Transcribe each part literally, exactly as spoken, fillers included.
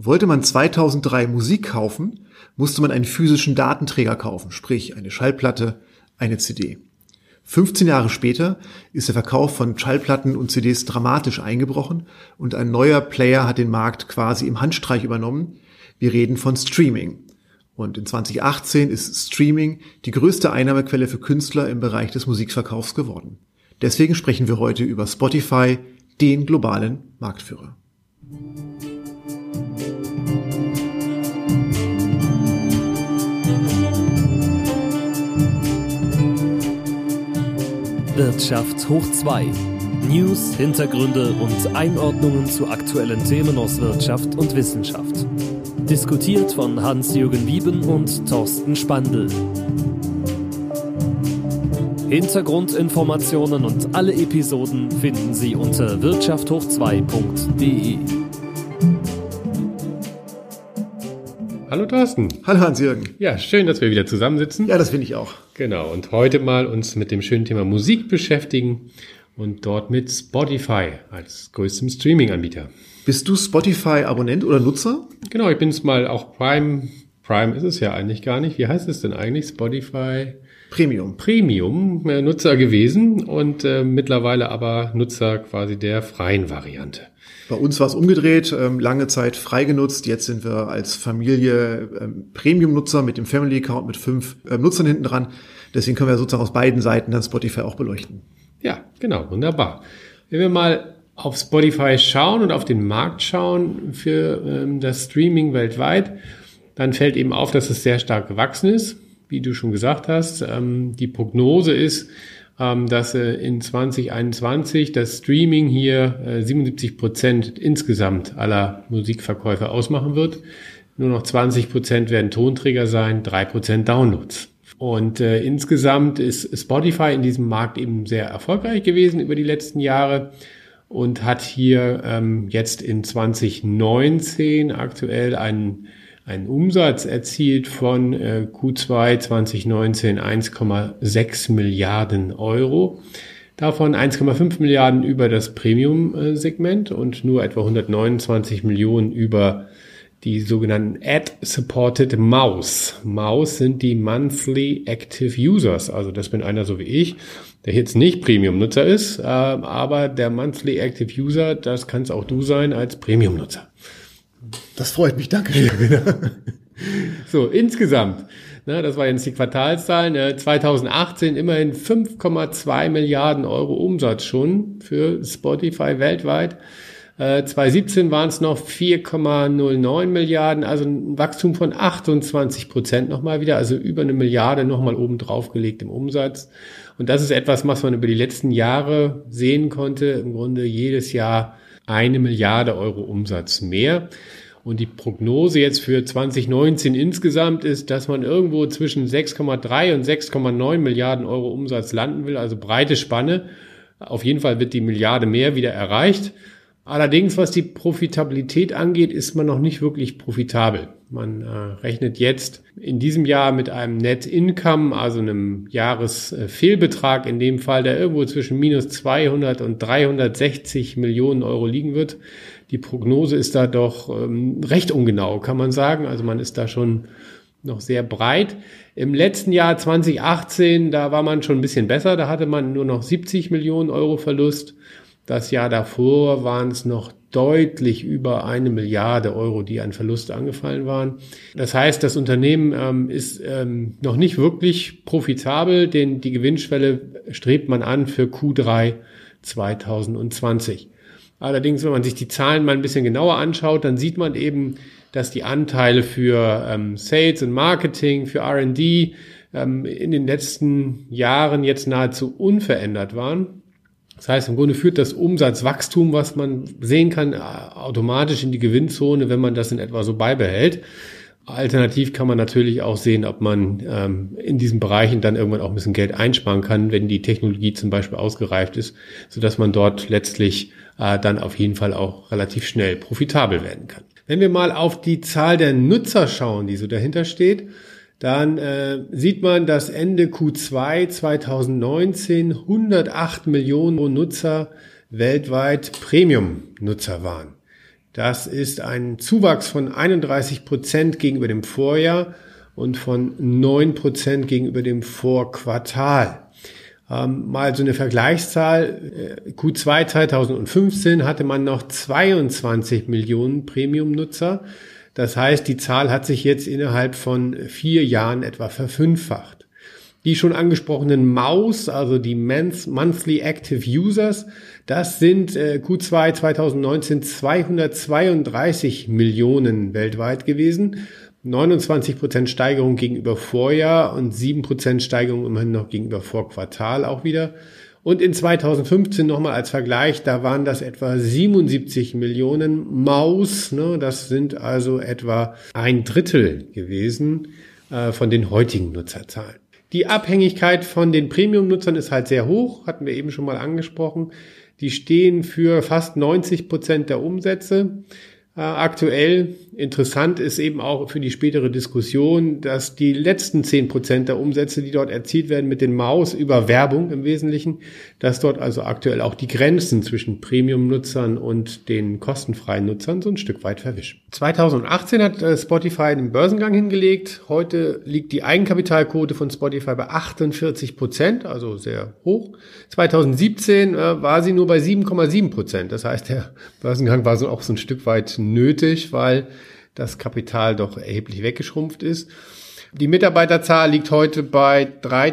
Wollte man zweitausenddrei Musik kaufen, musste man einen physischen Datenträger kaufen, sprich eine Schallplatte, eine C D. fünfzehn Jahre später ist der Verkauf von Schallplatten und C Ds dramatisch eingebrochen und ein neuer Player hat den Markt quasi im Handstreich übernommen. Wir reden von Streaming. Und in zwanzig achtzehn ist Streaming die größte Einnahmequelle für Künstler im Bereich des Musikverkaufs geworden. Deswegen sprechen wir heute über Spotify, den globalen Marktführer. Wirtschaft hoch zwei. News, Hintergründe und Einordnungen zu aktuellen Themen aus Wirtschaft und Wissenschaft. Diskutiert von Hans-Jürgen Wieben und Thorsten Spandl. Hintergrundinformationen und alle Episoden finden Sie unter wirtschaft hoch zwei punkt de. Hallo Thorsten. Hallo Hans-Jürgen. Ja, schön, dass wir wieder zusammensitzen. Ja, das finde ich auch. Genau, und heute mal uns mit dem schönen Thema Musik beschäftigen und dort mit Spotify als größtem Streaming-Anbieter. Bist du Spotify-Abonnent oder Nutzer? Genau, ich bin es mal auch Prime. Prime ist es ja eigentlich gar nicht. Wie heißt es denn eigentlich? Spotify Premium. Premium äh, Nutzer gewesen und äh, mittlerweile aber Nutzer quasi der freien Variante. Bei uns war es umgedreht, ähm, lange Zeit frei genutzt. Jetzt sind wir als Familie ähm, Premium-Nutzer mit dem Family-Account mit fünf ähm, Nutzern hinten dran. Deswegen können wir sozusagen aus beiden Seiten dann Spotify auch beleuchten. Ja, genau, wunderbar. Wenn wir mal auf Spotify schauen und auf den Markt schauen für ähm, das Streaming weltweit, dann fällt eben auf, dass es sehr stark gewachsen ist, wie du schon gesagt hast. Ähm, die Prognose ist, ähm, dass äh, in zwanzig einundzwanzig das Streaming hier äh, siebenundsiebzig Prozent insgesamt aller Musikverkäufe ausmachen wird. Nur noch zwanzig Prozent werden Tonträger sein, drei Prozent Downloads. Und äh, insgesamt ist Spotify in diesem Markt eben sehr erfolgreich gewesen über die letzten Jahre und hat hier ähm, jetzt in zwanzig neunzehn aktuell einen, einen Umsatz erzielt von äh, Q zwei zwanzig neunzehn eins Komma sechs Milliarden Euro. Davon eins Komma fünf Milliarden über das Premium-Segment und nur etwa hundertneunundzwanzig Millionen über die sogenannten Ad-Supported M A Us. M A Us sind die Monthly Active Users. Also das bin einer so wie ich, der jetzt nicht Premium-Nutzer ist, äh, aber der Monthly Active User, das kannst auch du sein als Premium-Nutzer. Das freut mich, danke. So, insgesamt, ne, das war jetzt die Quartalszahlen, äh, zwanzig achtzehn immerhin fünf Komma zwei Milliarden Euro Umsatz schon für Spotify weltweit. Äh, zwanzig siebzehn waren es noch vier Komma null neun Milliarden, also ein Wachstum von achtundzwanzig Prozent nochmal wieder, also über eine Milliarde nochmal oben drauf gelegt im Umsatz. Und das ist etwas, was man über die letzten Jahre sehen konnte, im Grunde jedes Jahr eine Milliarde Euro Umsatz mehr. Und die Prognose jetzt für zwanzig neunzehn insgesamt ist, dass man irgendwo zwischen sechs Komma drei und sechs Komma neun Milliarden Euro Umsatz landen will, also breite Spanne. Auf jeden Fall wird die Milliarde mehr wieder erreicht. Allerdings, was die Profitabilität angeht, ist man noch nicht wirklich profitabel. Man äh, rechnet jetzt in diesem Jahr mit einem Net Income, also einem Jahresfehlbetrag in dem Fall, der irgendwo zwischen minus zweihundert und dreihundertsechzig Millionen Euro liegen wird. Die Prognose ist da doch ähm, recht ungenau, kann man sagen. Also man ist da schon noch sehr breit. Im letzten Jahr zwanzig achtzehn, da war man schon ein bisschen besser. Da hatte man nur noch siebzig Millionen Euro Verlust. Das Jahr davor waren es noch deutlich über eine Milliarde Euro, die an Verlust angefallen waren. Das heißt, das Unternehmen ähm, ist ähm, noch nicht wirklich profitabel, denn die Gewinnschwelle strebt man an für Q drei zwanzig zwanzig. Allerdings, wenn man sich die Zahlen mal ein bisschen genauer anschaut, dann sieht man eben, dass die Anteile für ähm, Sales und Marketing, für R und D ähm, in den letzten Jahren jetzt nahezu unverändert waren. Das heißt, im Grunde führt das Umsatzwachstum, was man sehen kann, automatisch in die Gewinnzone, wenn man das in etwa so beibehält. Alternativ kann man natürlich auch sehen, ob man ähm, in diesen Bereichen dann irgendwann auch ein bisschen Geld einsparen kann, wenn die Technologie zum Beispiel ausgereift ist, sodass man dort letztlich äh, dann auf jeden Fall auch relativ schnell profitabel werden kann. Wenn wir mal auf die Zahl der Nutzer schauen, die so dahinter steht, dann äh, sieht man, dass Ende Q zwei zwanzig neunzehn hundertacht Millionen Nutzer weltweit Premium-Nutzer waren. Das ist ein Zuwachs von einunddreißig Prozent gegenüber dem Vorjahr und von neun Prozent gegenüber dem Vorquartal. Ähm, mal so eine Vergleichszahl. Q zwei zweitausendfünfzehn hatte man noch zweiundzwanzig Millionen Premium-Nutzer. Das heißt, die Zahl hat sich jetzt innerhalb von vier Jahren etwa verfünffacht. Die schon angesprochenen M A Us, also die Monthly Active Users, das sind äh, Q zwei zweitausendneunzehn zweihundertzweiunddreißig Millionen weltweit gewesen. neunundzwanzig Prozent Steigerung gegenüber Vorjahr und sieben Prozent Steigerung immerhin noch gegenüber Vorquartal auch wieder. Und in zweitausendfünfzehn nochmal als Vergleich, da waren das etwa siebenundsiebzig Millionen M A Us. Ne? Das sind also etwa ein Drittel gewesen äh, von den heutigen Nutzerzahlen. Die Abhängigkeit von den Premium-Nutzern ist halt sehr hoch, hatten wir eben schon mal angesprochen. Die stehen für fast neunzig Prozent der Umsätze. Äh, aktuell interessant ist eben auch für die spätere Diskussion, dass die letzten zehn Prozent der Umsätze, die dort erzielt werden mit den M A Us über Werbung im Wesentlichen, dass dort also aktuell auch die Grenzen zwischen Premium-Nutzern und den kostenfreien Nutzern so ein Stück weit verwischen. zweitausendachtzehn hat äh, Spotify den Börsengang hingelegt. Heute liegt die Eigenkapitalquote von Spotify bei achtundvierzig Prozent, also sehr hoch. zweitausendsiebzehn äh, war sie nur bei sieben Komma sieben Prozent. Das heißt, der Börsengang war so auch so ein Stück weit nötig, weil das Kapital doch erheblich weggeschrumpft ist. Die Mitarbeiterzahl liegt heute bei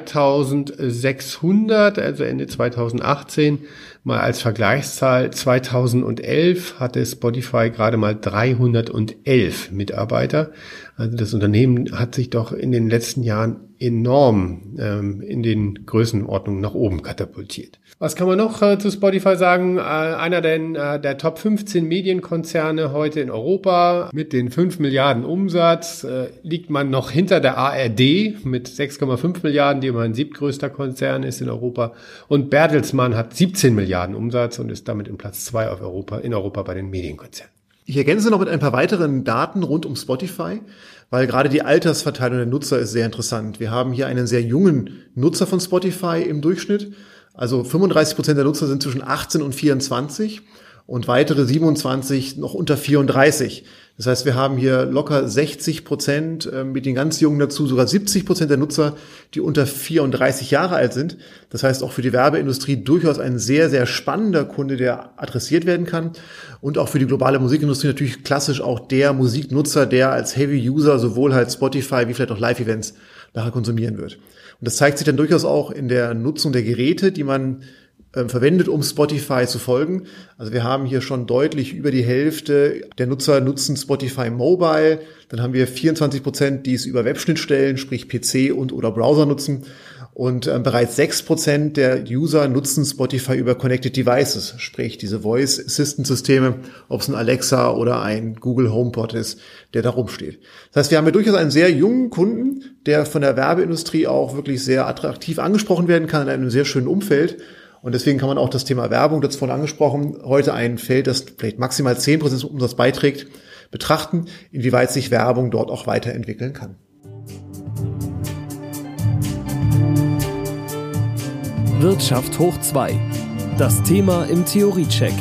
dreitausendsechshundert, also Ende zweitausendachtzehn. Mal als Vergleichszahl, zweitausendelf hatte Spotify gerade mal dreihundertelf Mitarbeiter. Also das Unternehmen hat sich doch in den letzten Jahren enorm ähm, in den Größenordnungen nach oben katapultiert. Was kann man noch äh, zu Spotify sagen? Äh, einer der, äh, der Top fünfzehn Medienkonzerne heute in Europa mit den fünf Milliarden Umsatz äh, liegt man noch hinter der A R D mit sechs Komma fünf Milliarden, die immerhin siebtgrößter Konzern ist in Europa. Und Bertelsmann hat siebzehn Milliarden Umsatz und ist damit in Platz zwei auf Europa, in Europa bei den Medienkonzernen. Ich ergänze noch mit ein paar weiteren Daten rund um Spotify, weil gerade die Altersverteilung der Nutzer ist sehr interessant. Wir haben hier einen sehr jungen Nutzer von Spotify im Durchschnitt. Also fünfunddreißig Prozent der Nutzer sind zwischen achtzehn und vierundzwanzig und weitere siebenundzwanzig noch unter vierunddreißig. Das heißt, wir haben hier locker sechzig Prozent mit den ganz Jungen dazu, sogar siebzig Prozent der Nutzer, die unter vierunddreißig Jahre alt sind. Das heißt, auch für die Werbeindustrie durchaus ein sehr, sehr spannender Kunde, der adressiert werden kann. Und auch für die globale Musikindustrie natürlich klassisch auch der Musiknutzer, der als Heavy-User sowohl halt Spotify wie vielleicht auch Live-Events nachher konsumieren wird. Und das zeigt sich dann durchaus auch in der Nutzung der Geräte, die man äh, verwendet, um Spotify zu folgen. Also wir haben hier schon deutlich über die Hälfte der Nutzer nutzen Spotify Mobile. Dann haben wir vierundzwanzig Prozent, die es über Webschnittstellen, sprich P C und oder Browser nutzen. Und äh, bereits sechs Prozent der User nutzen Spotify über Connected Devices, sprich diese Voice Assistant Systeme, ob es ein Alexa oder ein Google HomePod ist, der da rumsteht. Das heißt, wir haben hier durchaus einen sehr jungen Kunden, der von der Werbeindustrie auch wirklich sehr attraktiv angesprochen werden kann in einem sehr schönen Umfeld. Und deswegen kann man auch das Thema Werbung, das vorhin angesprochen, heute ein Feld, das vielleicht maximal zehn Prozent des Umsatzes beiträgt, betrachten, inwieweit sich Werbung dort auch weiterentwickeln kann. Wirtschaft hoch zwei. Das Thema im Theoriecheck.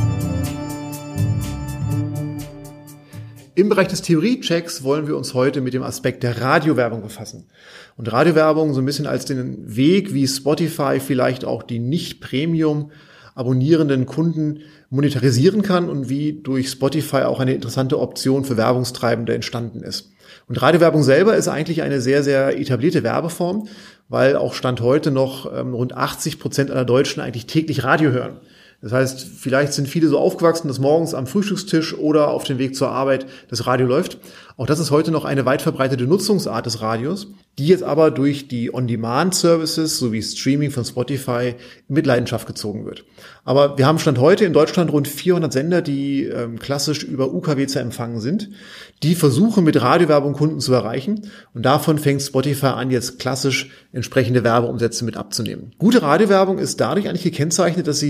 Im Bereich des Theoriechecks wollen wir uns heute mit dem Aspekt der Radiowerbung befassen. Und Radiowerbung so ein bisschen als den Weg, wie Spotify vielleicht auch die nicht-Premium abonnierenden Kunden monetarisieren kann und wie durch Spotify auch eine interessante Option für Werbungstreibende entstanden ist. Und Radiowerbung selber ist eigentlich eine sehr, sehr etablierte Werbeform, weil auch Stand heute noch ähm, rund achtzig Prozent aller Deutschen eigentlich täglich Radio hören. Das heißt, vielleicht sind viele so aufgewachsen, dass morgens am Frühstückstisch oder auf dem Weg zur Arbeit das Radio läuft. Auch das ist heute noch eine weit verbreitete Nutzungsart des Radios, die jetzt aber durch die On-Demand-Services sowie Streaming von Spotify in Mitleidenschaft gezogen wird. Aber wir haben Stand heute in Deutschland rund vierhundert Sender, die ähm, klassisch über U K W zu empfangen sind, die versuchen mit Radiowerbung Kunden zu erreichen. Und davon fängt Spotify an, jetzt klassisch entsprechende Werbeumsätze mit abzunehmen. Gute Radiowerbung ist dadurch eigentlich gekennzeichnet, dass sie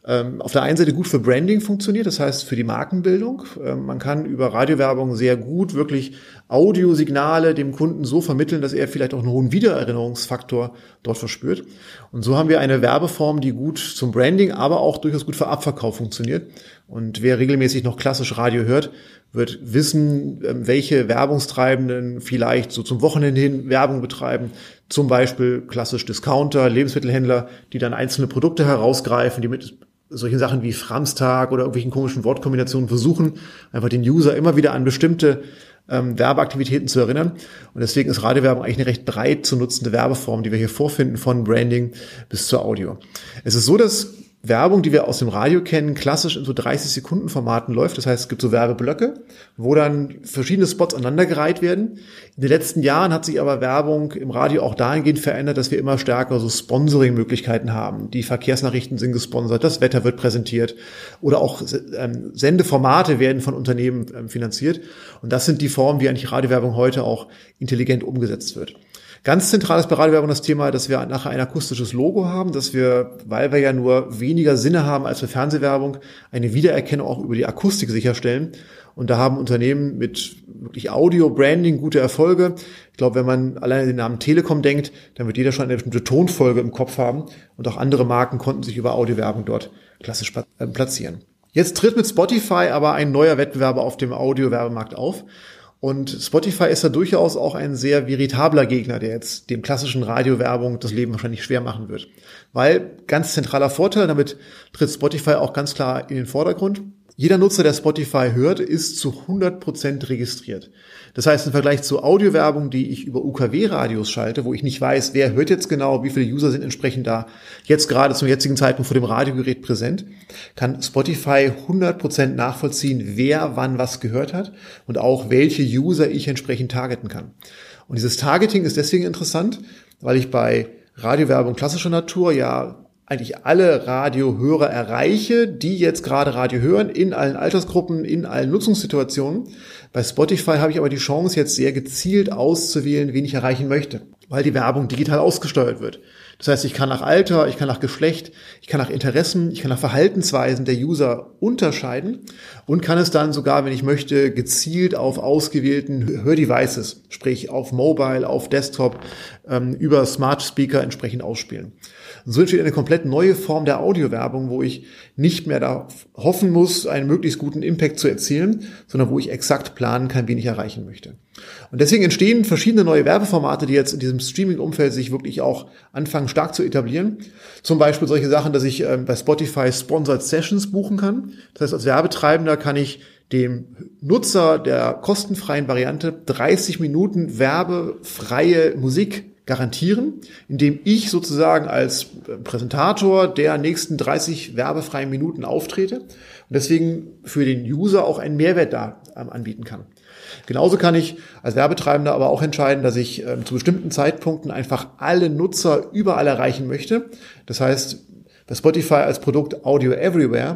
ähm, auf der einen Seite gut für Branding funktioniert, das heißt für die Markenbildung. Ähm, man kann über Radiowerbung sehr gut wirklich Audiosignale dem Kunden so vermitteln, dass er vielleicht auch einen hohen Wiedererinnerungsfaktor dort verspürt. Und so haben wir eine Werbeform, die gut zum Branding, aber auch durchaus gut für Abverkauf funktioniert. Und wer regelmäßig noch klassisch Radio hört, wird wissen, welche Werbungstreibenden vielleicht so zum Wochenende hin Werbung betreiben. Zum Beispiel klassisch Discounter, Lebensmittelhändler, die dann einzelne Produkte herausgreifen, die mit solchen Sachen wie Framstag oder irgendwelchen komischen Wortkombinationen versuchen, einfach den User immer wieder an bestimmte ähm, Werbeaktivitäten zu erinnern. Und deswegen ist Radiowerbung eigentlich eine recht breit zu nutzende Werbeform, die wir hier vorfinden, von Branding bis zur Audio. Es ist so, dass Werbung, die wir aus dem Radio kennen, klassisch in so dreißig Sekunden Formaten läuft. Das heißt, es gibt so Werbeblöcke, wo dann verschiedene Spots aneinandergereiht werden. In den letzten Jahren hat sich aber Werbung im Radio auch dahingehend verändert, dass wir immer stärker so Sponsoring-Möglichkeiten haben. Die Verkehrsnachrichten sind gesponsert, das Wetter wird präsentiert oder auch ähm, Sendeformate werden von Unternehmen ähm, finanziert. Und das sind die Formen, wie eigentlich Radiowerbung heute auch intelligent umgesetzt wird. Ganz zentral ist bei Radiowerbung das Thema, dass wir nachher ein akustisches Logo haben, dass wir, weil wir ja nur weniger Sinne haben als bei Fernsehwerbung, eine Wiedererkennung auch über die Akustik sicherstellen. Und da haben Unternehmen mit wirklich Audio-Branding gute Erfolge. Ich glaube, wenn man alleine den Namen Telekom denkt, dann wird jeder schon eine bestimmte Tonfolge im Kopf haben. Und auch andere Marken konnten sich über Audiowerbung dort klassisch platzieren. Jetzt tritt mit Spotify aber ein neuer Wettbewerber auf dem Audio-Werbemarkt auf. Und Spotify ist da durchaus auch ein sehr veritabler Gegner, der jetzt dem klassischen Radiowerbung das Leben wahrscheinlich schwer machen wird. Weil, ganz zentraler Vorteil, damit tritt Spotify auch ganz klar in den Vordergrund. Jeder Nutzer, der Spotify hört, ist zu hundert Prozent registriert. Das heißt, im Vergleich zur Audiowerbung, die ich über U K W-Radios schalte, wo ich nicht weiß, wer hört jetzt genau, wie viele User sind entsprechend da jetzt gerade zum jetzigen Zeitpunkt vor dem Radiogerät präsent, kann Spotify hundert Prozent nachvollziehen, wer wann was gehört hat und auch welche User ich entsprechend targeten kann. Und dieses Targeting ist deswegen interessant, weil ich bei Radiowerbung klassischer Natur ja eigentlich alle Radiohörer erreiche, die jetzt gerade Radio hören, in allen Altersgruppen, in allen Nutzungssituationen. Bei Spotify habe ich aber die Chance, jetzt sehr gezielt auszuwählen, wen ich erreichen möchte, weil die Werbung digital ausgesteuert wird. Das heißt, ich kann nach Alter, ich kann nach Geschlecht, ich kann nach Interessen, ich kann nach Verhaltensweisen der User unterscheiden und kann es dann sogar, wenn ich möchte, gezielt auf ausgewählten Hördevices, sprich auf Mobile, auf Desktop, ähm, über Smart Speaker entsprechend ausspielen. Und so entsteht eine komplett neue Form der Audiowerbung, wo ich nicht mehr da hoffen muss, einen möglichst guten Impact zu erzielen, sondern wo ich exakt planen kann, wen ich erreichen möchte. Und deswegen entstehen verschiedene neue Werbeformate, die jetzt in diesem Streaming-Umfeld sich wirklich auch anfangen stark zu etablieren. Zum Beispiel solche Sachen, dass ich äh, bei Spotify Sponsored Sessions buchen kann. Das heißt, als Werbetreibender kann ich dem Nutzer der kostenfreien Variante dreißig Minuten werbefreie Musik garantieren, indem ich sozusagen als Präsentator der nächsten dreißig werbefreien Minuten auftrete und deswegen für den User auch einen Mehrwert da anbieten kann. Genauso kann ich als Werbetreibender aber auch entscheiden, dass ich äh, zu bestimmten Zeitpunkten einfach alle Nutzer überall erreichen möchte. Das heißt, bei Spotify als Produkt Audio Everywhere.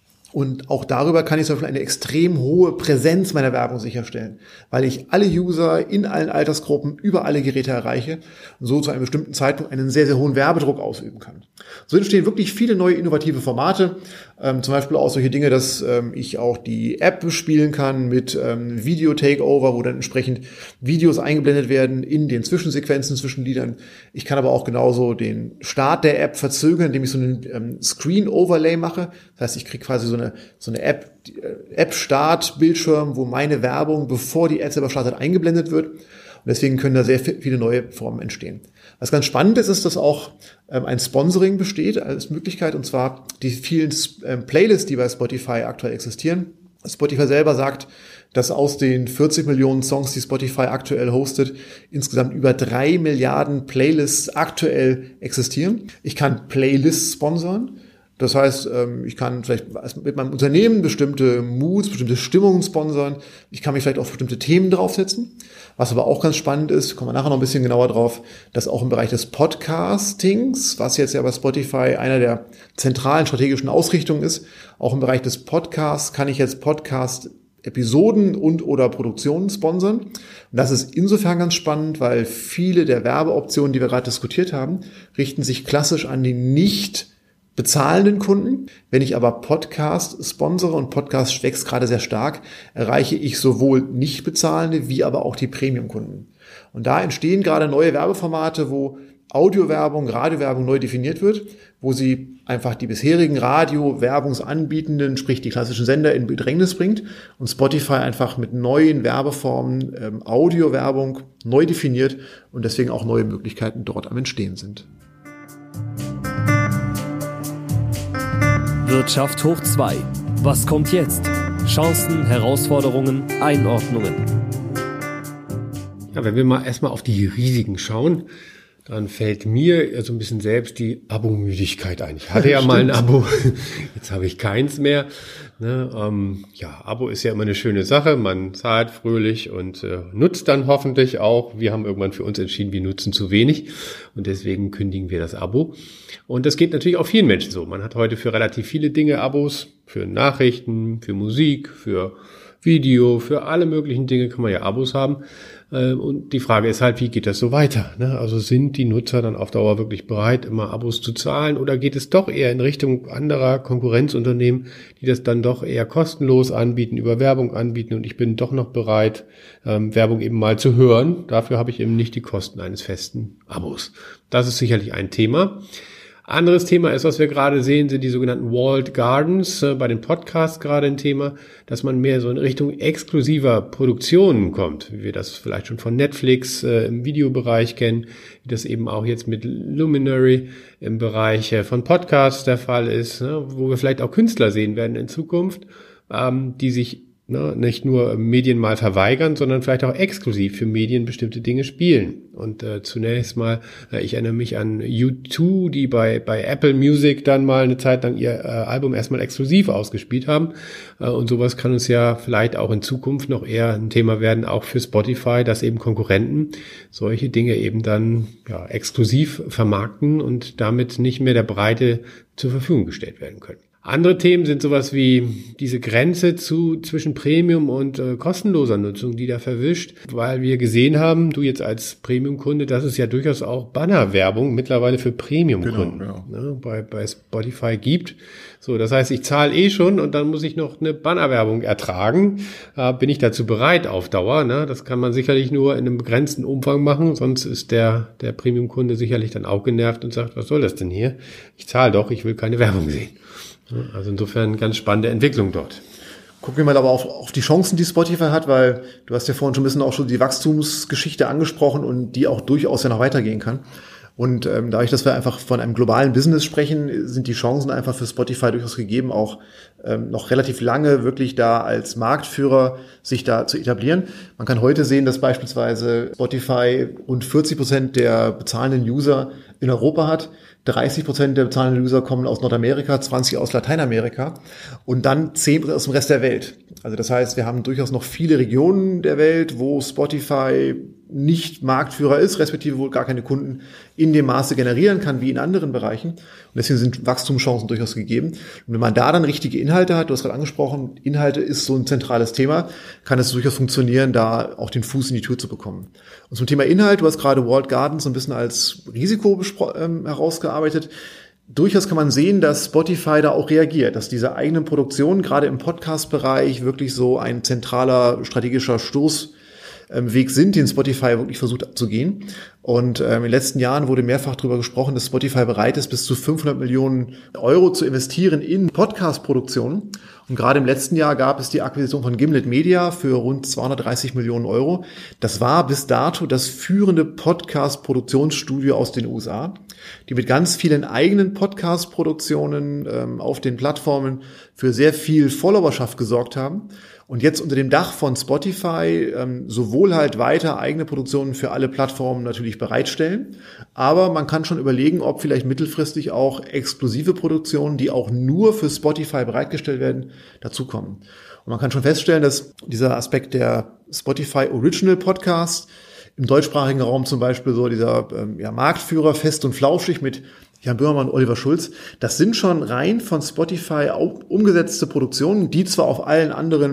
Und auch darüber kann ich zum Beispiel eine extrem hohe Präsenz meiner Werbung sicherstellen, weil ich alle User in allen Altersgruppen über alle Geräte erreiche und so zu einem bestimmten Zeitpunkt einen sehr, sehr hohen Werbedruck ausüben kann. So entstehen wirklich viele neue innovative Formate, ähm, zum Beispiel auch solche Dinge, dass ähm, ich auch die App bespielen kann mit ähm, Video-Takeover, wo dann entsprechend Videos eingeblendet werden in den Zwischensequenzen zwischen Liedern. Ich kann aber auch genauso den Start der App verzögern, indem ich so einen ähm, Screen-Overlay mache. Das heißt, ich kriege quasi so eine, so eine App, App-Start-Bildschirm, wo meine Werbung, bevor die App selber startet, eingeblendet wird. Und deswegen können da sehr viele neue Formen entstehen. Was ganz spannend ist, ist, dass auch ähm, ein Sponsoring besteht als Möglichkeit, und zwar die vielen ähm, Playlists, die bei Spotify aktuell existieren. Spotify selber sagt, dass aus den vierzig Millionen Songs, die Spotify aktuell hostet, insgesamt über drei Milliarden Playlists aktuell existieren. Ich kann Playlists sponsern. Das heißt, ich kann vielleicht mit meinem Unternehmen bestimmte Moods, bestimmte Stimmungen sponsern. Ich kann mich vielleicht auf bestimmte Themen draufsetzen. Was aber auch ganz spannend ist, kommen wir nachher noch ein bisschen genauer drauf, dass auch im Bereich des Podcastings, was jetzt ja bei Spotify einer der zentralen strategischen Ausrichtungen ist, auch im Bereich des Podcasts kann ich jetzt Podcast-Episoden und oder Produktionen sponsern. Und das ist insofern ganz spannend, weil viele der Werbeoptionen, die wir gerade diskutiert haben, richten sich klassisch an die nicht bezahlenden Kunden. Wenn ich aber Podcast sponsere und Podcast wächst gerade sehr stark, erreiche ich sowohl nicht bezahlende wie aber auch die Premium-Kunden. Und da entstehen gerade neue Werbeformate, wo Audiowerbung, Radiowerbung neu definiert wird, wo sie einfach die bisherigen Radio-Werbungsanbietenden, sprich die klassischen Sender, in Bedrängnis bringt und Spotify einfach mit neuen Werbeformen ähm, Audiowerbung neu definiert und deswegen auch neue Möglichkeiten dort am Entstehen sind. Wirtschaft hoch zwei. Was kommt jetzt? Chancen, Herausforderungen, Einordnungen. Ja, wenn wir mal erstmal auf die Risiken schauen, dann fällt mir so ein bisschen selbst die Abo-Müdigkeit ein. Ich hatte ja mal ein Abo, jetzt habe ich keins mehr. Ne, ähm, ja, Abo ist ja immer eine schöne Sache. Man zahlt fröhlich und äh, nutzt dann hoffentlich auch. Wir haben irgendwann für uns entschieden, wir nutzen zu wenig und deswegen kündigen wir das Abo. Und das geht natürlich auch vielen Menschen so. Man hat heute für relativ viele Dinge Abos, für Nachrichten, für Musik, für Video, für alle möglichen Dinge kann man ja Abos haben. Und die Frage ist halt, wie geht das so weiter? Also sind die Nutzer dann auf Dauer wirklich bereit, immer Abos zu zahlen oder geht es doch eher in Richtung anderer Konkurrenzunternehmen, die das dann doch eher kostenlos anbieten, über Werbung anbieten und ich bin doch noch bereit, Werbung eben mal zu hören. Dafür habe ich eben nicht die Kosten eines festen Abos. Das ist sicherlich ein Thema. Anderes Thema ist, was wir gerade sehen, sind die sogenannten Walled Gardens, äh, bei den Podcasts gerade ein Thema, dass man mehr so in Richtung exklusiver Produktionen kommt, wie wir das vielleicht schon von Netflix äh, im Videobereich kennen, wie das eben auch jetzt mit Luminary im Bereich äh, von Podcasts der Fall ist, ne, wo wir vielleicht auch Künstler sehen werden in Zukunft, ähm, die sich Ne, nicht nur Medien mal verweigern, sondern vielleicht auch exklusiv für Medien bestimmte Dinge spielen. Und äh, zunächst mal, äh, ich erinnere mich an U zwei, die bei bei Apple Music dann mal eine Zeit lang ihr äh, Album erstmal exklusiv ausgespielt haben. Äh, und sowas kann uns ja vielleicht auch in Zukunft noch eher ein Thema werden, auch für Spotify, dass eben Konkurrenten solche Dinge eben dann ja exklusiv vermarkten und damit nicht mehr der Breite zur Verfügung gestellt werden können. Andere Themen sind sowas wie diese Grenze zu zwischen Premium und äh, kostenloser Nutzung, die da verwischt, weil wir gesehen haben, du jetzt als Premium-Kunde, dass es ja durchaus auch Bannerwerbung mittlerweile für Premium-Kunden genau, ja. ne, bei, bei Spotify gibt. So, das heißt, ich zahle eh schon und dann muss ich noch eine Bannerwerbung ertragen. Äh, bin ich dazu bereit auf Dauer? Ne? Das kann man sicherlich nur in einem begrenzten Umfang machen, sonst ist der der Premium-Kunde sicherlich dann auch genervt und sagt, was soll das denn hier? Ich zahle doch, ich will keine Werbung sehen. Also insofern ganz spannende Entwicklung dort. Gucken wir mal aber auf, auf die Chancen, die Spotify hat, weil du hast ja vorhin schon ein bisschen auch schon die Wachstumsgeschichte angesprochen und die auch durchaus ja noch weitergehen kann. Und ähm, dadurch, dass wir einfach von einem globalen Business sprechen, sind die Chancen einfach für Spotify durchaus gegeben, auch ähm, noch relativ lange wirklich da als Marktführer sich da zu etablieren. Man kann heute sehen, dass beispielsweise Spotify rund vierzig Prozent der bezahlenden User in Europa hat. dreißig Prozent der bezahlenden User kommen aus Nordamerika, zwanzig aus Lateinamerika und dann zehn Prozent aus dem Rest der Welt. Also das heißt, wir haben durchaus noch viele Regionen der Welt, wo Spotify nicht Marktführer ist, respektive wohl gar keine Kunden in dem Maße generieren kann wie in anderen Bereichen. Und deswegen sind Wachstumschancen durchaus gegeben. Und wenn man da dann richtige Inhalte hat, du hast gerade angesprochen, Inhalte ist so ein zentrales Thema, kann es durchaus funktionieren, da auch den Fuß in die Tür zu bekommen. Und zum Thema Inhalt, du hast gerade Walled Gardens so ein bisschen als Risiko bespro- ähm, herausgearbeitet. Durchaus kann man sehen, dass Spotify da auch reagiert, dass diese eigenen Produktionen gerade im Podcast-Bereich wirklich so ein zentraler strategischer Stoß Weg sind, den Spotify wirklich versucht zu gehen. Und ähm, in den letzten Jahren wurde mehrfach darüber gesprochen, dass Spotify bereit ist, bis zu fünfhundert Millionen Euro zu investieren in Podcast-Produktionen. Und gerade im letzten Jahr gab es die Akquisition von Gimlet Media für rund zweihundertdreißig Millionen Euro. Das war bis dato das führende Podcast-Produktionsstudio aus den U S A, die mit ganz vielen eigenen Podcast-Produktionen ähm, auf den Plattformen für sehr viel Followerschaft gesorgt haben. Und jetzt unter dem Dach von Spotify ähm, sowohl halt weiter eigene Produktionen für alle Plattformen natürlich bereitstellen, aber man kann schon überlegen, ob vielleicht mittelfristig auch exklusive Produktionen, die auch nur für Spotify bereitgestellt werden, dazukommen. Und man kann schon feststellen, dass dieser Aspekt der Spotify Original Podcast im deutschsprachigen Raum zum Beispiel so dieser ähm, ja, Marktführer Fest und Flauschig mit Jan Böhmermann und Oliver Schulz, das sind schon rein von Spotify umgesetzte Produktionen, die zwar auf allen anderen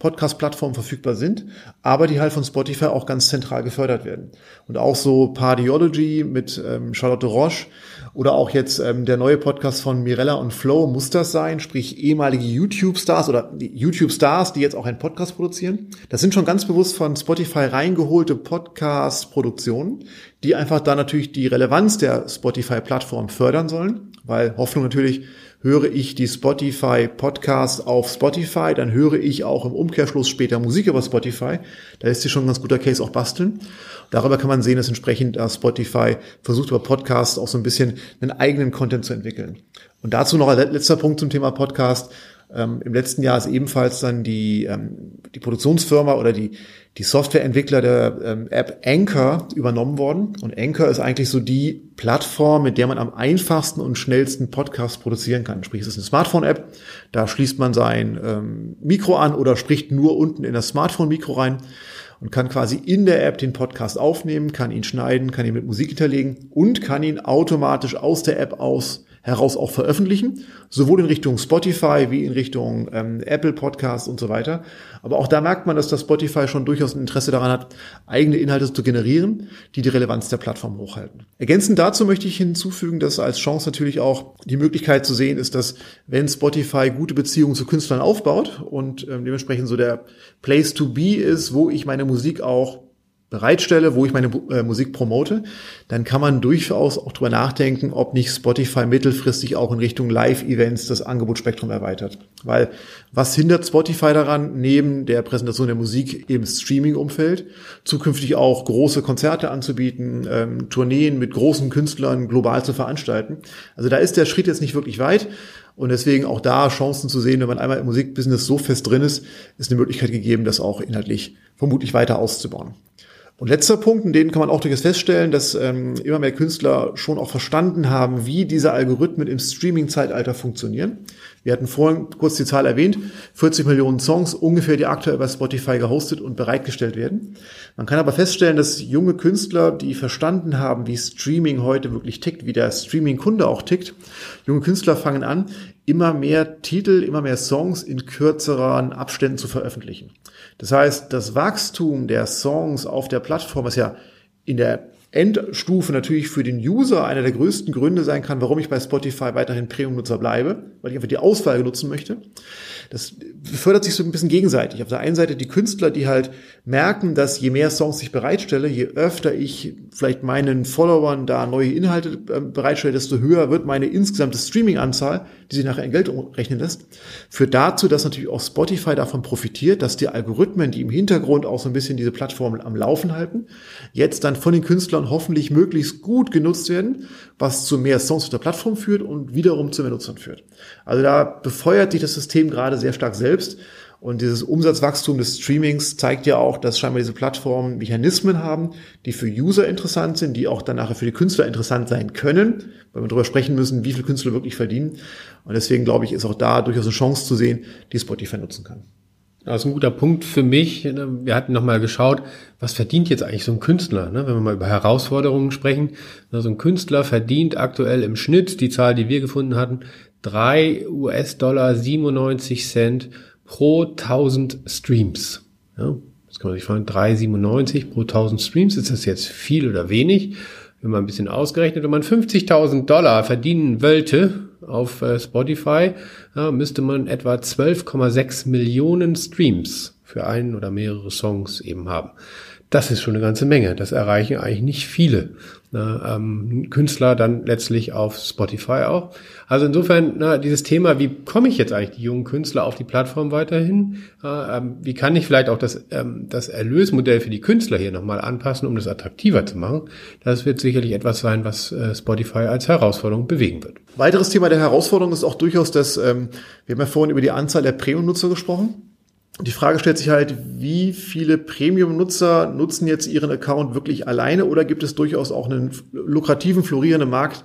Podcast-Plattformen verfügbar sind, aber die halt von Spotify auch ganz zentral gefördert werden. Und auch so Pardiology mit ähm, Charlotte Roche oder auch jetzt ähm, der neue Podcast von Mirella und Flo muss das sein, sprich ehemalige YouTube-Stars oder YouTube-Stars, die jetzt auch einen Podcast produzieren. Das sind schon ganz bewusst von Spotify reingeholte Podcast-Produktionen, die einfach da natürlich die Relevanz der Spotify-Plattform fördern sollen, weil Hoffnung natürlich, höre ich die Spotify-Podcasts auf Spotify, dann höre ich auch im Umkehrschluss später Musik über Spotify. Da ist hier schon ein ganz guter Case auch basteln. Darüber kann man sehen, dass entsprechend Spotify versucht, über Podcasts auch so ein bisschen einen eigenen Content zu entwickeln. Und dazu noch ein letzter Punkt zum Thema Podcast. Ähm, im letzten Jahr ist ebenfalls dann die, ähm, die Produktionsfirma oder die, die Softwareentwickler der ähm, App Anchor übernommen worden. Und Anchor ist eigentlich so die Plattform, mit der man am einfachsten und schnellsten Podcasts produzieren kann. Sprich, es ist eine Smartphone-App, da schließt man sein ähm, Mikro an oder spricht nur unten in das Smartphone-Mikro rein und kann quasi in der App den Podcast aufnehmen, kann ihn schneiden, kann ihn mit Musik hinterlegen und kann ihn automatisch aus der App aus heraus auch veröffentlichen, sowohl in Richtung Spotify wie in Richtung ähm, Apple Podcasts und so weiter. Aber auch da merkt man, dass das Spotify schon durchaus ein Interesse daran hat, eigene Inhalte zu generieren, die die Relevanz der Plattform hochhalten. Ergänzend dazu möchte ich hinzufügen, dass als Chance natürlich auch die Möglichkeit zu sehen ist, dass wenn Spotify gute Beziehungen zu Künstlern aufbaut und ähm, dementsprechend so der Place to be ist, wo ich meine Musik auch bereitstelle, wo ich meine äh, Musik promote, dann kann man durchaus auch drüber nachdenken, ob nicht Spotify mittelfristig auch in Richtung Live-Events das Angebotsspektrum erweitert. Weil was hindert Spotify daran, neben der Präsentation der Musik im Streaming-Umfeld zukünftig auch große Konzerte anzubieten, ähm, Tourneen mit großen Künstlern global zu veranstalten? Also da ist der Schritt jetzt nicht wirklich weit. Und deswegen auch da Chancen zu sehen, wenn man einmal im Musikbusiness so fest drin ist, ist eine Möglichkeit gegeben, das auch inhaltlich vermutlich weiter auszubauen. Und letzter Punkt, in dem kann man auch durchaus feststellen, dass ähm, immer mehr Künstler schon auch verstanden haben, wie diese Algorithmen im Streaming-Zeitalter funktionieren. Wir hatten vorhin kurz die Zahl erwähnt, vierzig Millionen Songs ungefähr, die aktuell bei Spotify gehostet und bereitgestellt werden. Man kann aber feststellen, dass junge Künstler, die verstanden haben, wie Streaming heute wirklich tickt, wie der Streaming-Kunde auch tickt, junge Künstler fangen an, immer mehr Titel, immer mehr Songs in kürzeren Abständen zu veröffentlichen. Das heißt, das Wachstum der Songs auf der Plattform, was ja in der Endstufe natürlich für den User einer der größten Gründe sein kann, warum ich bei Spotify weiterhin Premium-Nutzer bleibe, weil ich einfach die Auswahl nutzen möchte. Das fördert sich so ein bisschen gegenseitig. Auf der einen Seite die Künstler, die halt merken, dass je mehr Songs ich bereitstelle, je öfter ich vielleicht meinen Followern da neue Inhalte bereitstelle, desto höher wird meine insgesamte Streaming-Anzahl, die sich nachher in Geld umrechnen lässt, führt dazu, dass natürlich auch Spotify davon profitiert, dass die Algorithmen, die im Hintergrund auch so ein bisschen diese Plattformen am Laufen halten, jetzt dann von den Künstlern hoffentlich möglichst gut genutzt werden, was zu mehr Songs auf der Plattform führt und wiederum zu mehr Nutzern führt. Also da befeuert sich das System gerade sehr stark selbst. Und dieses Umsatzwachstum des Streamings zeigt ja auch, dass scheinbar diese Plattformen Mechanismen haben, die für User interessant sind, die auch dann nachher für die Künstler interessant sein können, weil wir darüber sprechen müssen, wie viele Künstler wirklich verdienen. Und deswegen, glaube ich, ist auch da durchaus eine Chance zu sehen, die Spotify nutzen kann. Das ist ein guter Punkt für mich. Wir hatten nochmal geschaut, was verdient jetzt eigentlich so ein Künstler, wenn wir mal über Herausforderungen sprechen. So ein Künstler verdient aktuell im Schnitt, die Zahl, die wir gefunden hatten, drei US-Dollar siebenundneunzig Cent pro tausend Streams. Ja, das kann man sich fragen, drei Komma siebenundneunzig pro tausend Streams. Ist das jetzt viel oder wenig? Wenn man ein bisschen ausgerechnet, wenn man fünfzigtausend Dollar verdienen wollte auf äh, Spotify, ja, müsste man etwa zwölf Komma sechs Millionen Streams für einen oder mehrere Songs eben haben. Das ist schon eine ganze Menge. Das erreichen eigentlich nicht viele na, ähm, Künstler dann letztlich auf Spotify auch. Also insofern, na, dieses Thema, wie komme ich jetzt eigentlich die jungen Künstler auf die Plattform weiterhin? Äh, ähm, wie kann ich vielleicht auch das, ähm, das Erlösmodell für die Künstler hier nochmal anpassen, um das attraktiver zu machen? Das wird sicherlich etwas sein, was äh, Spotify als Herausforderung bewegen wird. Weiteres Thema der Herausforderung ist auch durchaus, dass, ähm, wir haben ja vorhin über die Anzahl der Premium-Nutzer gesprochen. Die Frage stellt sich halt, wie viele Premium-Nutzer nutzen jetzt ihren Account wirklich alleine oder gibt es durchaus auch einen lukrativen, florierenden Markt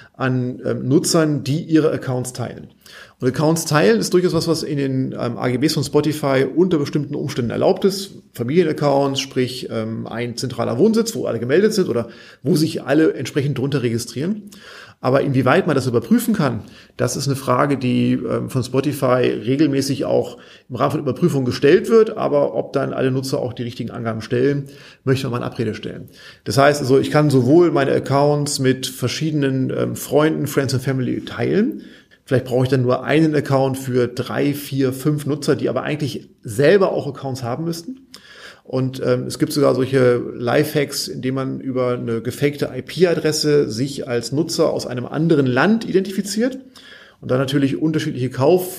an ähm, Nutzern, die ihre Accounts teilen. Und Accounts teilen ist durchaus was, was in den ähm, A G Bs von Spotify unter bestimmten Umständen erlaubt ist. Familienaccounts, sprich ähm, ein zentraler Wohnsitz, wo alle gemeldet sind oder wo sich alle entsprechend drunter registrieren. Aber inwieweit man das überprüfen kann, das ist eine Frage, die ähm, von Spotify regelmäßig auch im Rahmen von Überprüfungen gestellt wird. Aber ob dann alle Nutzer auch die richtigen Angaben stellen, möchte man mal in Abrede stellen. Das heißt also, ich kann sowohl meine Accounts mit verschiedenen ähm, Freunden, Friends and Family teilen. Vielleicht brauche ich dann nur einen Account für drei, vier, fünf Nutzer, die aber eigentlich selber auch Accounts haben müssten. Und ähm, es gibt sogar solche Lifehacks, in denen man über eine gefakte I P-Adresse sich als Nutzer aus einem anderen Land identifiziert und dann natürlich unterschiedliche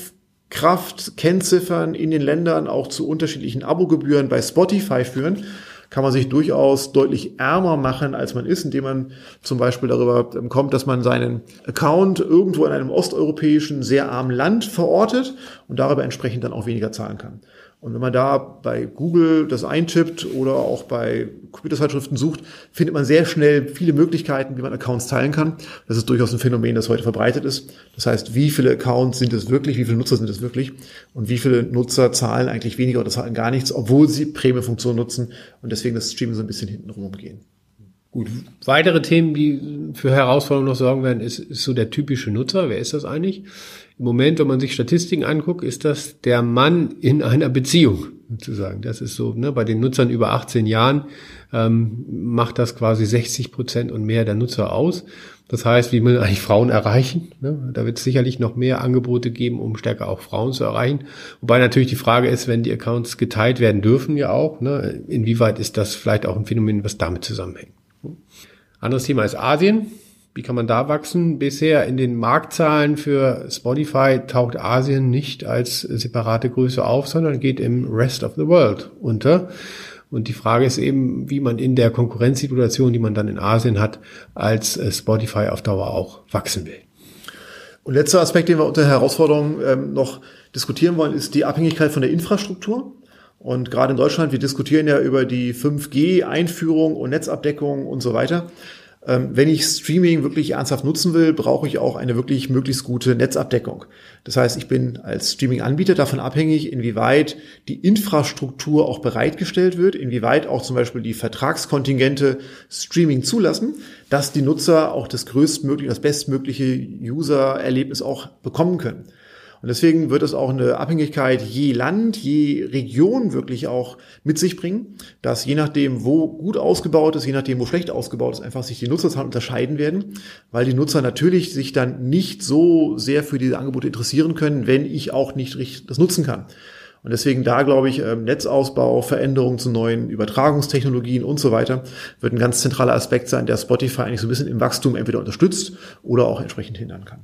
Kaufkraft, Kennziffern in den Ländern auch zu unterschiedlichen Abogebühren bei Spotify führen. Kann man sich durchaus deutlich ärmer machen, als man ist, indem man zum Beispiel darüber kommt, dass man seinen Account irgendwo in einem osteuropäischen, sehr armen Land verortet und darüber entsprechend dann auch weniger zahlen kann. Und wenn man da bei Google das eintippt oder auch bei Computerzeitschriften sucht, findet man sehr schnell viele Möglichkeiten, wie man Accounts teilen kann. Das ist durchaus ein Phänomen, das heute verbreitet ist. Das heißt, wie viele Accounts sind es wirklich, wie viele Nutzer sind es wirklich und wie viele Nutzer zahlen eigentlich weniger oder zahlen gar nichts, obwohl sie Premium-Funktionen nutzen und deswegen das Streaming so ein bisschen hinten rumgehen. Gut, weitere Themen, die für Herausforderungen noch sorgen werden, ist, ist so der typische Nutzer. Wer ist das eigentlich? Im Moment, wenn man sich Statistiken anguckt, ist das der Mann in einer Beziehung, sozusagen. Das ist so, ne, bei den Nutzern über achtzehn Jahren ähm, macht das quasi sechzig Prozent und mehr der Nutzer aus. Das heißt, wie will man eigentlich Frauen erreichen? Ne? Da wird es sicherlich noch mehr Angebote geben, um stärker auch Frauen zu erreichen. Wobei natürlich die Frage ist, wenn die Accounts geteilt werden dürfen ja auch, ne, inwieweit ist das vielleicht auch ein Phänomen, was damit zusammenhängt. Anderes Thema ist Asien. Wie kann man da wachsen? Bisher in den Marktzahlen für Spotify taucht Asien nicht als separate Größe auf, sondern geht im Rest of the World unter. Und die Frage ist eben, wie man in der Konkurrenzsituation, die man dann in Asien hat, als Spotify auf Dauer auch wachsen will. Und letzter Aspekt, den wir unter Herausforderungen ähm, noch diskutieren wollen, ist die Abhängigkeit von der Infrastruktur. Und gerade in Deutschland, wir diskutieren ja über die fünf G-Einführung und Netzabdeckung und so weiter. Wenn ich Streaming wirklich ernsthaft nutzen will, brauche ich auch eine wirklich möglichst gute Netzabdeckung. Das heißt, ich bin als Streaming-Anbieter davon abhängig, inwieweit die Infrastruktur auch bereitgestellt wird, inwieweit auch zum Beispiel die Vertragskontingente Streaming zulassen, dass die Nutzer auch das größtmögliche, das bestmögliche User-Erlebnis auch bekommen können. Und deswegen wird es auch eine Abhängigkeit je Land, je Region wirklich auch mit sich bringen, dass je nachdem, wo gut ausgebaut ist, je nachdem, wo schlecht ausgebaut ist, einfach sich die Nutzerzahlen unterscheiden werden, weil die Nutzer natürlich sich dann nicht so sehr für diese Angebote interessieren können, wenn ich auch nicht richtig das nutzen kann. Und deswegen da, glaube ich, Netzausbau, Veränderungen zu neuen Übertragungstechnologien und so weiter wird ein ganz zentraler Aspekt sein, der Spotify eigentlich so ein bisschen im Wachstum entweder unterstützt oder auch entsprechend hindern kann.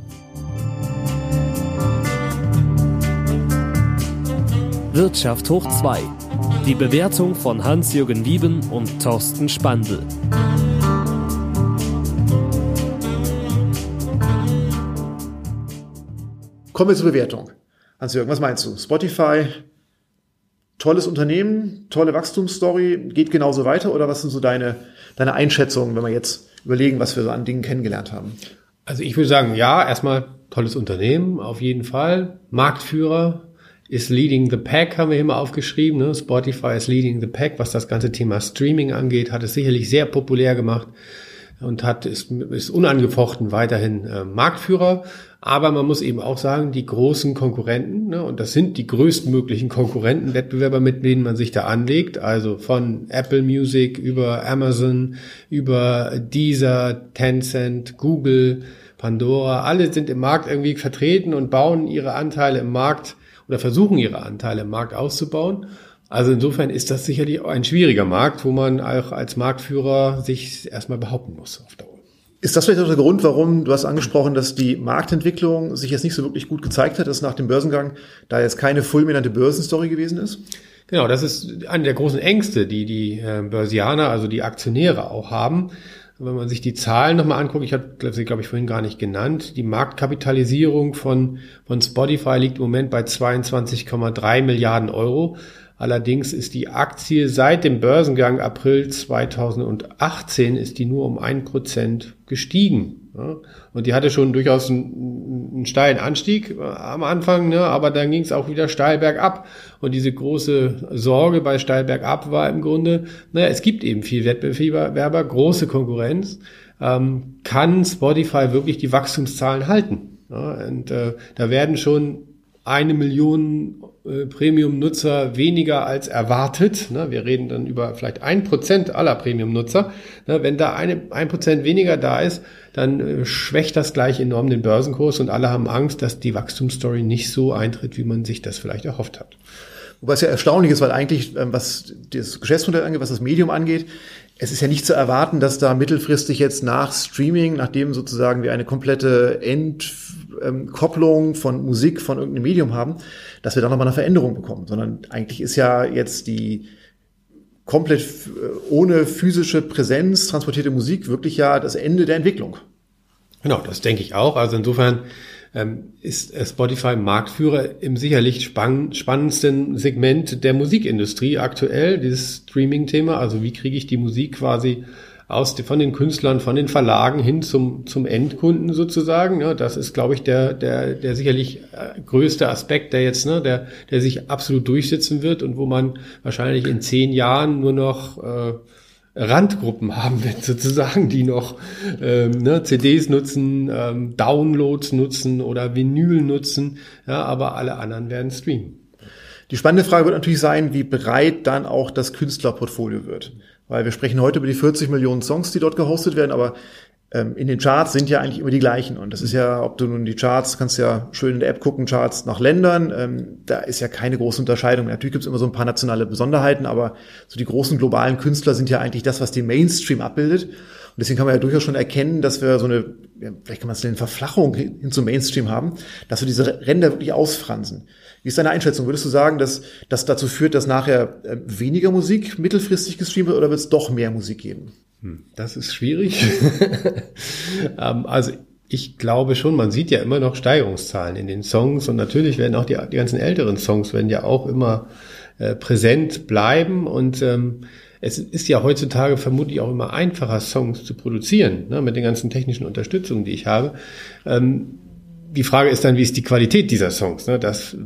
Wirtschaft hoch zwei. Die Bewertung von Hans-Jürgen Wieben und Thorsten Spandl. Kommen wir zur Bewertung. Hans-Jürgen, was meinst du? Spotify, tolles Unternehmen, tolle Wachstumsstory, geht genauso weiter oder was sind so deine, deine Einschätzungen, wenn wir jetzt überlegen, was wir so an Dingen kennengelernt haben? Also ich würde sagen, ja, erstmal tolles Unternehmen, auf jeden Fall. Marktführer. Ist leading the pack, haben wir hier mal aufgeschrieben. Ne? Spotify ist leading the pack, was das ganze Thema Streaming angeht, hat es sicherlich sehr populär gemacht und hat ist, ist unangefochten weiterhin äh, Marktführer. Aber man muss eben auch sagen, die großen Konkurrenten, ne, und das sind die größtmöglichen Konkurrenten, Wettbewerber, mit denen man sich da anlegt, also von Apple Music über Amazon, über Deezer, Tencent, Google, Pandora, alle sind im Markt irgendwie vertreten und bauen ihre Anteile im Markt oder versuchen ihre Anteile im Markt auszubauen. Also insofern ist das sicherlich auch ein schwieriger Markt, wo man auch als Marktführer sich erstmal behaupten muss auf Dauer. Ist das vielleicht auch der Grund, warum, du hast angesprochen, dass die Marktentwicklung sich jetzt nicht so wirklich gut gezeigt hat, dass nach dem Börsengang da jetzt keine fulminante Börsenstory gewesen ist? Genau, das ist eine der großen Ängste, die die Börsianer, also die Aktionäre auch haben. Wenn man sich die Zahlen nochmal anguckt, ich habe sie, glaube ich, vorhin gar nicht genannt, die Marktkapitalisierung von, von Spotify liegt im Moment bei zweiundzwanzig Komma drei Milliarden Euro. Allerdings ist die Aktie seit dem Börsengang April zweitausendachtzehn ist die nur um ein Prozent gestiegen. Ja, und die hatte schon durchaus einen, einen steilen Anstieg am Anfang, ne, aber dann ging es auch wieder steil bergab. Und diese große Sorge bei steil bergab war im Grunde, naja, es gibt eben viel Wettbewerber, große Konkurrenz. ähm, kann Spotify wirklich die Wachstumszahlen halten. Ja, und äh, da werden schon eine Million äh, Premium-Nutzer weniger als erwartet. Ne? Wir reden dann über vielleicht ein Prozent aller Premium-Nutzer. Ne? Wenn da eine, ein Prozent weniger da ist, dann äh, schwächt das gleich enorm den Börsenkurs und alle haben Angst, dass die Wachstumsstory nicht so eintritt, wie man sich das vielleicht erhofft hat. Wobei es ja erstaunlich ist, weil eigentlich, was das Geschäftsmodell angeht, was das Medium angeht, es ist ja nicht zu erwarten, dass da mittelfristig jetzt nach Streaming, nachdem sozusagen wir eine komplette Entkopplung von Musik von irgendeinem Medium haben, dass wir da nochmal eine Veränderung bekommen. Sondern eigentlich ist ja jetzt die komplett ohne physische Präsenz transportierte Musik wirklich ja das Ende der Entwicklung. Genau, das denke ich auch. Also insofern ähm, ist Spotify Marktführer im sicherlich spann- spannendsten Segment der Musikindustrie aktuell, dieses Streaming-Thema. Also wie kriege ich die Musik quasi aus von den Künstlern, von den Verlagen hin zum zum Endkunden sozusagen. Ja, das ist, glaube ich, der der der sicherlich größte Aspekt, der jetzt ne, der der sich absolut durchsetzen wird und wo man wahrscheinlich in zehn Jahren nur noch äh, Randgruppen haben wird, sozusagen, die noch ähm, ne, C Ds nutzen, ähm, Downloads nutzen oder Vinyl nutzen, ja, aber alle anderen werden streamen. Die spannende Frage wird natürlich sein, wie breit dann auch das Künstlerportfolio wird. Weil wir sprechen heute über die vierzig Millionen Songs, die dort gehostet werden, aber ähm, in den Charts sind ja eigentlich immer die gleichen. Und das ist ja, ob du nun die Charts, kannst ja schön in der App gucken, Charts nach Ländern, ähm, da ist ja keine große Unterscheidung. Natürlich gibt es immer so ein paar nationale Besonderheiten, aber so die großen globalen Künstler sind ja eigentlich das, was den Mainstream abbildet. Und deswegen kann man ja durchaus schon erkennen, dass wir so eine, ja, vielleicht kann man es eine Verflachung hin, hin zum Mainstream haben, dass wir diese Ränder wirklich ausfransen. Wie ist deine Einschätzung? Würdest du sagen, dass das dazu führt, dass nachher äh, weniger Musik mittelfristig gestreamt wird oder wird es doch mehr Musik geben? Hm, das ist schwierig. ähm, also ich glaube schon, man sieht ja immer noch Steigerungszahlen in den Songs und natürlich werden auch die, die ganzen älteren Songs werden ja auch immer äh, präsent bleiben und ähm, es ist ja heutzutage vermutlich auch immer einfacher, Songs zu produzieren, ne, mit den ganzen technischen Unterstützungen, die ich habe. Ähm, die Frage ist dann, wie ist die Qualität dieser Songs? Ne? Das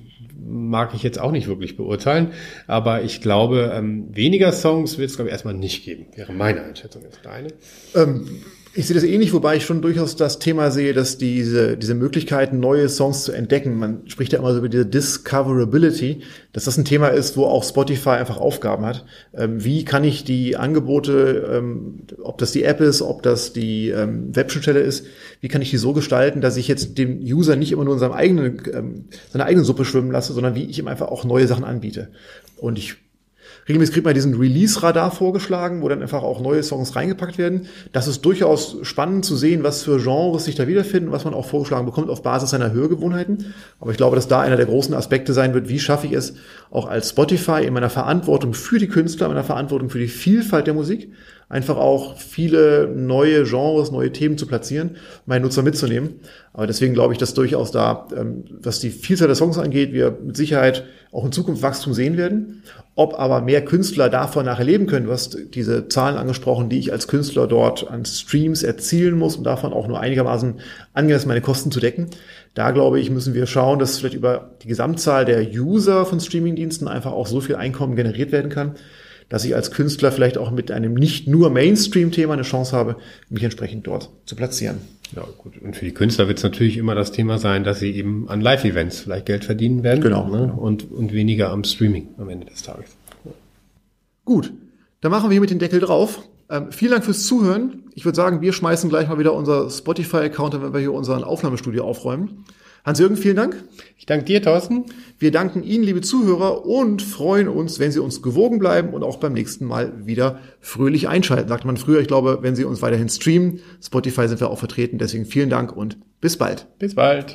mag ich jetzt auch nicht wirklich beurteilen, aber ich glaube, ähm, weniger Songs wird es, glaube ich, erstmal nicht geben. Wäre meine Einschätzung jetzt deine. Ähm, ich sehe das ähnlich, wobei ich schon durchaus das Thema sehe, dass diese diese Möglichkeiten, neue Songs zu entdecken, man spricht ja immer so über diese Discoverability, dass das ein Thema ist, wo auch Spotify einfach Aufgaben hat. Ähm, wie kann ich die Angebote, ähm, ob das die App ist, ob das die ähm, Webschnittstelle ist, wie kann ich die so gestalten, dass ich jetzt dem User nicht immer nur in seinem eigenen, ähm, seiner eigenen Suppe schwimmen lasse, sondern wie ich ihm einfach auch neue Sachen anbiete. Und ich regelmäßig kriegt man diesen Release-Radar vorgeschlagen, wo dann einfach auch neue Songs reingepackt werden. Das ist durchaus spannend zu sehen, was für Genres sich da wiederfinden, was man auch vorgeschlagen bekommt auf Basis seiner Hörgewohnheiten. Aber ich glaube, dass da einer der großen Aspekte sein wird, wie schaffe ich es auch als Spotify in meiner Verantwortung für die Künstler, in meiner Verantwortung für die Vielfalt der Musik, einfach auch viele neue Genres, neue Themen zu platzieren, meinen Nutzer mitzunehmen. Aber deswegen glaube ich, dass durchaus da, was die Vielzahl der Songs angeht, wir mit Sicherheit auch in Zukunft Wachstum sehen werden. Ob aber mehr Künstler davon nachher leben können, du hast diese Zahlen angesprochen, die ich als Künstler dort an Streams erzielen muss, um davon auch nur einigermaßen angemessen meine Kosten zu decken. Da glaube ich, müssen wir schauen, dass vielleicht über die Gesamtzahl der User von Streamingdiensten einfach auch so viel Einkommen generiert werden kann, dass ich als Künstler vielleicht auch mit einem nicht nur Mainstream-Thema eine Chance habe, mich entsprechend dort zu platzieren. Ja, gut. Und für die Künstler wird es natürlich immer das Thema sein, dass sie eben an Live-Events vielleicht Geld verdienen werden. Genau. Ne? genau. Und, und weniger am Streaming am Ende des Tages. Ja. Gut, dann machen wir hier mit den Deckel drauf. Ähm, vielen Dank fürs Zuhören. Ich würde sagen, wir schmeißen gleich mal wieder unser Spotify-Account, wenn wir hier unseren Aufnahmestudio aufräumen. Hans-Jürgen, vielen Dank. Ich danke dir, Thorsten. Wir danken Ihnen, liebe Zuhörer, und freuen uns, wenn Sie uns gewogen bleiben und auch beim nächsten Mal wieder fröhlich einschalten. Sagt man früher, ich glaube, wenn Sie uns weiterhin streamen. Spotify sind wir auch vertreten. Deswegen vielen Dank und bis bald. Bis bald.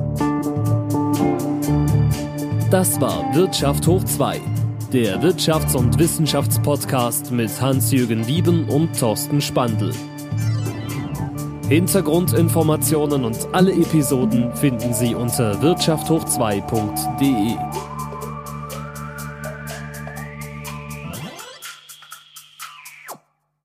Das war Wirtschaft hoch zwei, der Wirtschafts- und Wissenschaftspodcast mit Hans-Jürgen Wieben und Thorsten Spandl. Hintergrundinformationen und alle Episoden finden Sie unter wirtschaft hoch zwei punkt de.